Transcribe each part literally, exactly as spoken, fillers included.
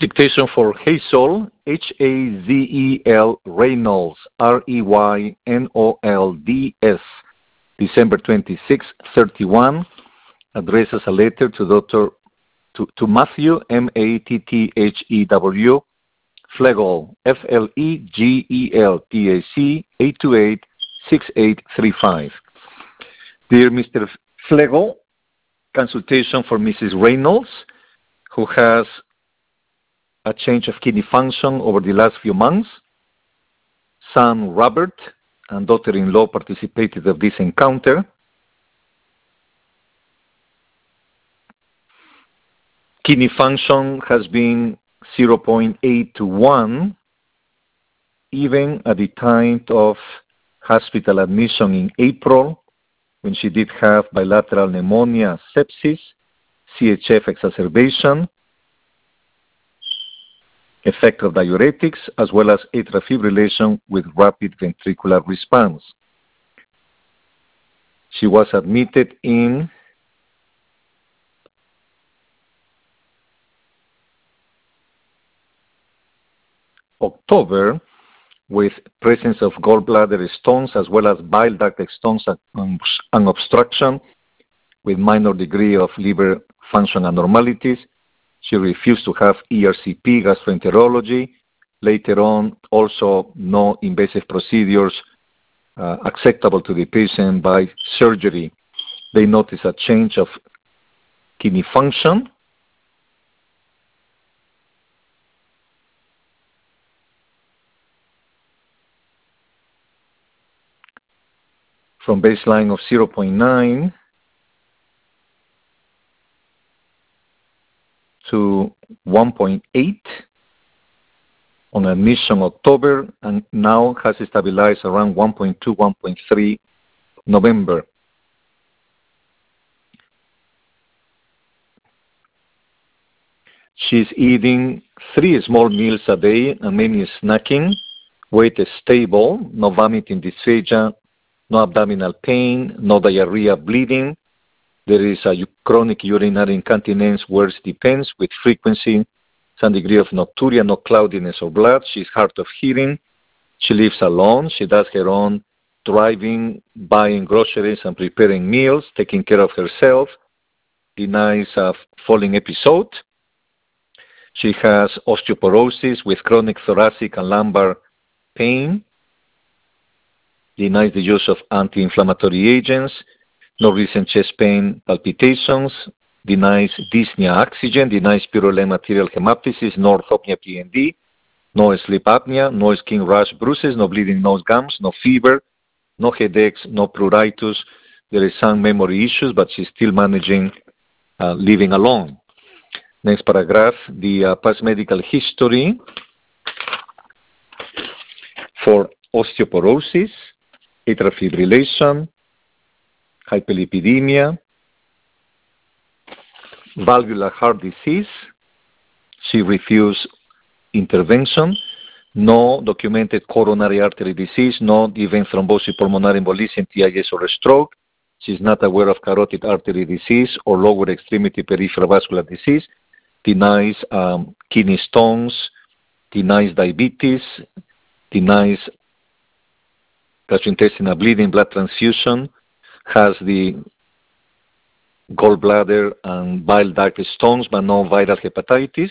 Dictation for Hazel, H A Z E L Reynolds, R E Y N O L D S, December twenty-sixth, thirty-one, addresses a letter to Doctor to, to Matthew, M A T T H E W, Flegel, F L E G E L, P A C, eight two eight, six eight three five. Dear Mister Flegel, consultation for Missus Reynolds, who has a change of kidney function over the last few months. Son Robert and daughter-in-law participated of this encounter. Kidney function has been zero point eight to one, even at the time of hospital admission in April, when she did have bilateral pneumonia, sepsis, C H F exacerbation, effect of diuretics, as well as atrial fibrillation with rapid ventricular response. She was admitted in October with presence of gallbladder stones as well as bile duct stones and obstruction with minor degree of liver function abnormalities. She refused to have E R C P, gastroenterology. Later on, also no invasive procedures uh, acceptable to the patient by surgery. They noticed a change of kidney function. From baseline of zero point nine to one point eight on admission October, and now has stabilized around one point two, one point three November. She's eating three small meals a day and many snacking. Weight is stable, no vomiting, dysphagia, no abdominal pain, no diarrhea, bleeding. There is a chronic urinary incontinence, worse depends, with frequency, some degree of nocturia, no cloudiness or blood. She's hard of hearing. She lives alone. She does her own driving, buying groceries and preparing meals, taking care of herself. Denies a falling episode. She has osteoporosis with chronic thoracic and lumbar pain. Denies the use of anti-inflammatory agents. No recent chest pain, palpitations. Denies dyspnea, oxygen. Denies purulent material hemoptysis, no orthopnea P N D. No sleep apnea, no skin rash, bruises, no bleeding nose gums, no fever, no headaches, no pruritus. There is some memory issues, but she's still managing uh, living alone. Next paragraph, the uh, past medical history for osteoporosis, atrial fibrillation, hyperlipidemia, valvular heart disease. She refused intervention. No documented coronary artery disease, no event thrombosis, pulmonary embolism, T I S, or a stroke. She's not aware of carotid artery disease or lower extremity peripheral vascular disease. Denies um, kidney stones, denies diabetes, denies gastrointestinal bleeding, blood transfusion, has the gallbladder and bile duct stones, but no viral hepatitis.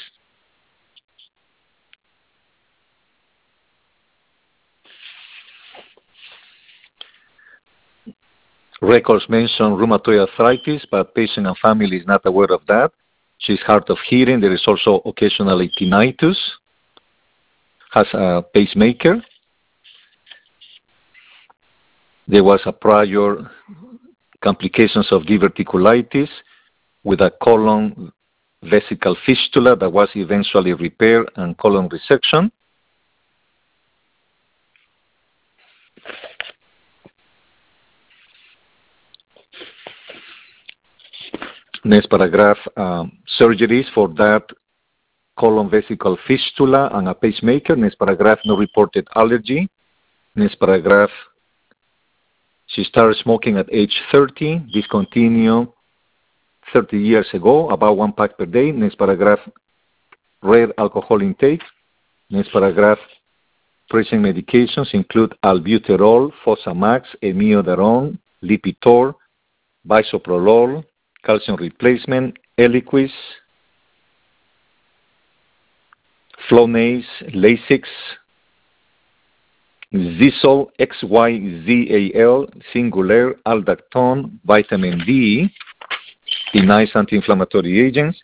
Records mention rheumatoid arthritis, but patient and family is not aware of that. She's hard of hearing. There is also occasionally tinnitus. Has a pacemaker. There was a prior complications of diverticulitis with a colon vesical fistula that was eventually repaired and colon resection. Next paragraph, um, surgeries for that colon vesical fistula and a pacemaker. Next paragraph, no reported allergy. Next paragraph, she started smoking at age thirty, discontinued thirty years ago, about one pack per day. Next paragraph, Rare alcohol intake. Next paragraph. Present medications include albuterol, Fosamax, Imiodarone, Lipitor, Bisoprolol, calcium replacement, Eliquis, Flonase, Lasix, Zisol, X Y Z A L, Singular, Aldactone, vitamin D, the nice anti-inflammatory agents.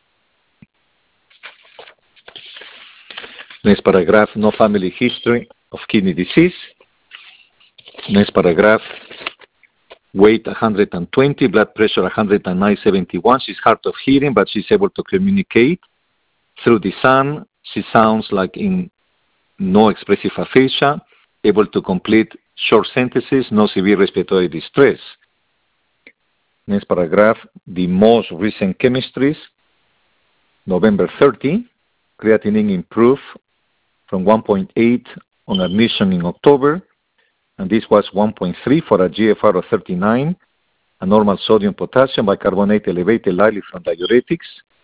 Next paragraph, no family history of kidney disease. Next paragraph, weight one hundred twenty, blood pressure one hundred nine seventy-one. She's hard of hearing, but she's able to communicate through the sound. She sounds like in no expressive aphasia, able to complete short sentences, no severe respiratory distress. Next paragraph, the most recent chemistries. November thirtieth, creatinine improved from one point eight on admission in October, and this was one point three for a G F R of thirty-nine, a normal sodium potassium bicarbonate elevated lightly from diuretics.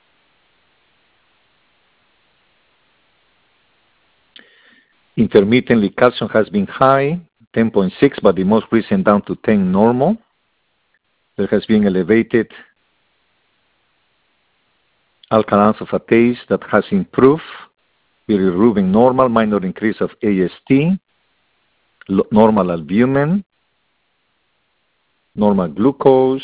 Intermittently, calcium has been high, ten point six, but the most recent down to ten normal. There has been elevated alkaline phosphatase that has improved, bilirubin normal, minor increase of A S T, normal albumin, normal glucose.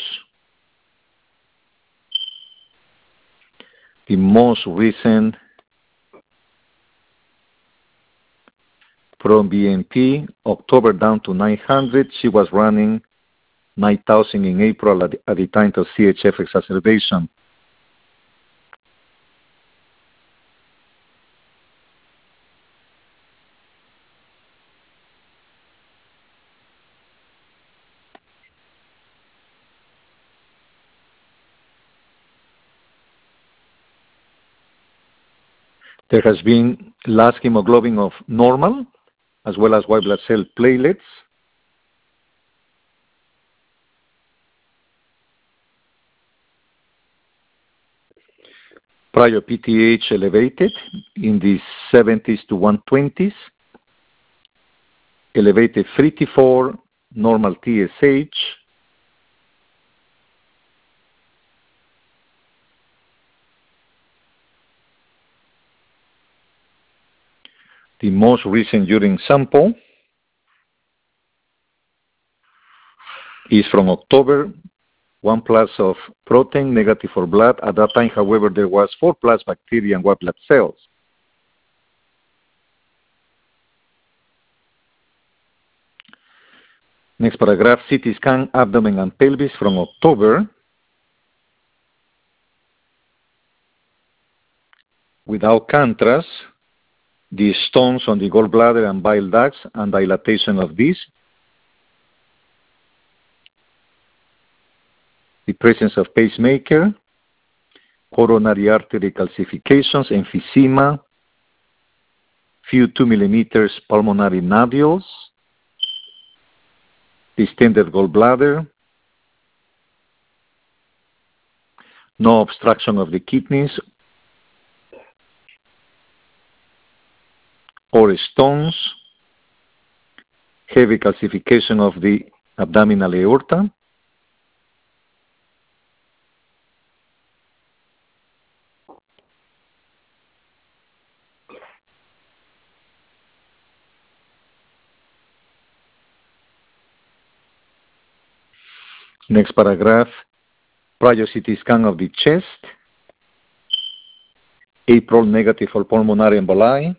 The most recent pro-B N P, October down to nine hundred. She was running nine thousand in April at the, at the time of C H F exacerbation. There has been last hemoglobin of normal, as well as white blood cell platelets. Prior P T H elevated in the seventies to one twenties. Elevated free T four, normal T S H. The most recent urine sample is from October, one plus of protein, negative for blood. At that time, however, there was four plus bacteria and white blood cells. Next paragraph, C T scan, abdomen and pelvis from October. Without contrast, the stones on the gallbladder and bile ducts and dilatation of these. The presence of pacemaker, coronary artery calcifications, emphysema, few two millimeters pulmonary nodules, distended gallbladder, no obstruction of the kidneys or stones, heavy calcification of the abdominal aorta, next paragraph, prior C T scan of the chest, April negative for pulmonary emboli,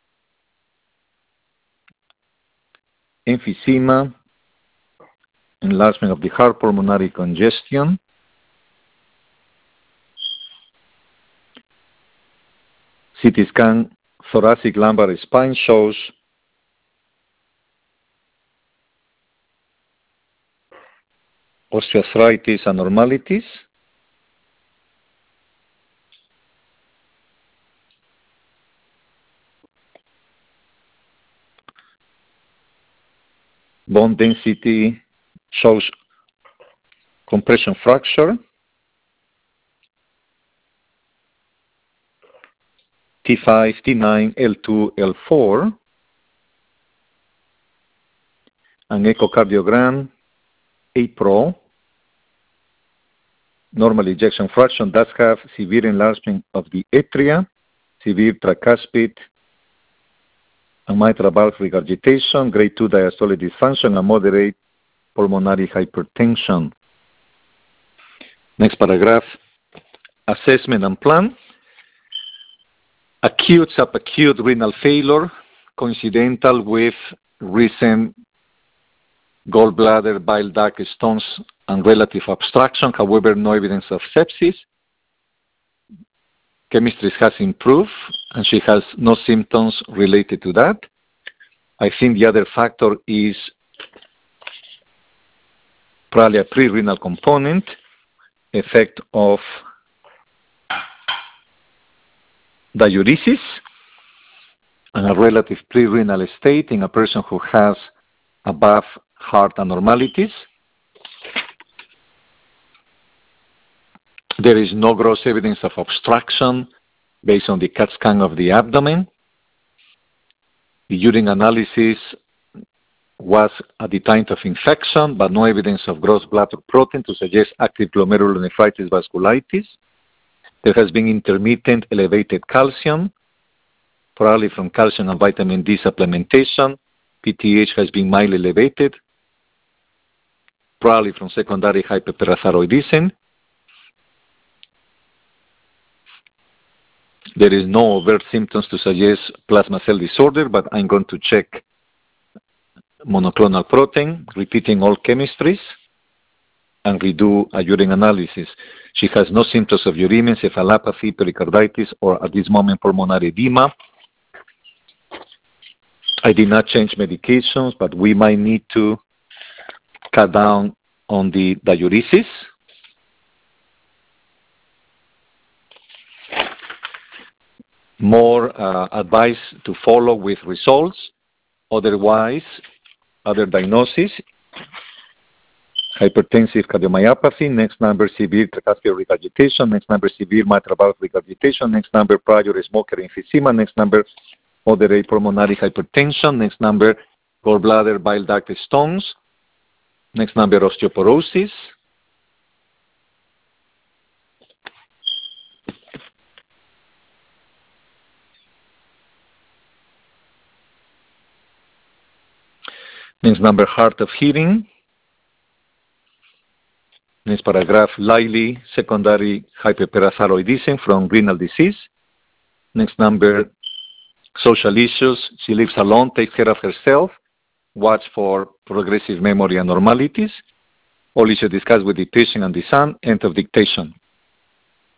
emphysema, enlargement of the heart, pulmonary congestion, C T scan thoracic lumbar spine shows osteoarthritis abnormalities, bone density shows compression fracture, T five, T nine, L two, L four, an echocardiogram, A Pro, normal ejection fraction does have severe enlargement of the atria, severe tricuspid and mitral valve regurgitation, grade two diastolic dysfunction, and moderate pulmonary hypertension. Next paragraph, assessment and plan. Acute subacute renal failure, coincidental with recent gallbladder bile duct stones and relative obstruction, however, no evidence of sepsis. Chemistry has improved, and she has no symptoms related to that. I think the other factor is probably a pre-renal component, effect of diuresis, and a relative pre-renal state in a person who has above heart abnormalities. There is no gross evidence of obstruction based on the CAT scan of the abdomen. The urine analysis was at the time of infection, but no evidence of gross bladder protein to suggest active glomerulonephritis vasculitis. There has been intermittent elevated calcium, probably from calcium and vitamin D supplementation. P T H has been mildly elevated, probably from secondary hyperparathyroidism. There is no overt symptoms to suggest plasma cell disorder, but I'm going to check monoclonal protein, repeating all chemistries, and redo a urine analysis. She has no symptoms of uremia, encephalopathy, pericarditis, or at this moment pulmonary edema. I did not change medications, but we might need to cut down on the diuresis. More uh, advice to follow with results. Otherwise, other diagnosis, hypertensive cardiomyopathy, next number severe tricuspid regurgitation, next number severe mitral valve regurgitation, next number prior smoker emphysema, next number moderate pulmonary hypertension, next number gallbladder bile duct stones, next number osteoporosis, next number hard of hearing, next paragraph Liley secondary hyperparathyroidism from renal disease, next number social issues, she lives alone, takes care of herself, watch for progressive memory abnormalities, all issues discussed with the patient and the son, end of dictation.